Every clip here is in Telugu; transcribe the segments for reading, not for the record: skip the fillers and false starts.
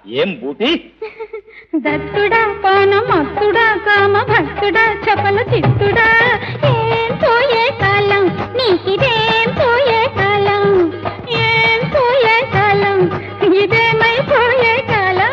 ఏం బూటి? దత్తుడా పానమత్తుడా కామ భక్తుడా చపల చిత్తుడా ఏం పోయే కాలం నీకిదేం పోయే కాలం ఏం పోయే కాలం ఇదేమై పోయే కాలం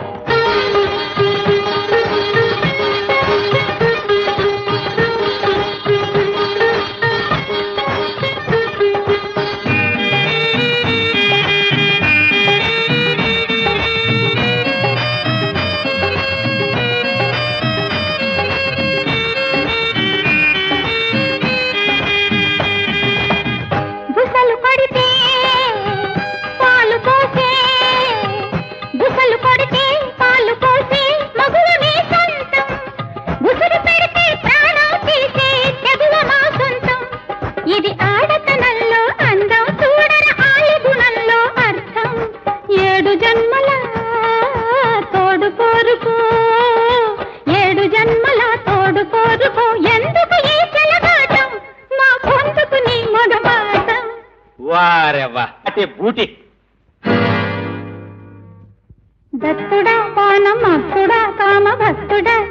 ఇది ఆడతనంలో అందం చూడర ఆలి గుణంలో అర్థం ఏడు జన్మల తోడు కోరుకో ఏడు జన్మల తోడు కోరుకో ఎందుకు ఈ చెలగాటం మా పొందుకు నీ మొగమాటం వారెవ్వా అంటే బూటి దత్తుడా పానమత్తుడా కామ భక్తుడా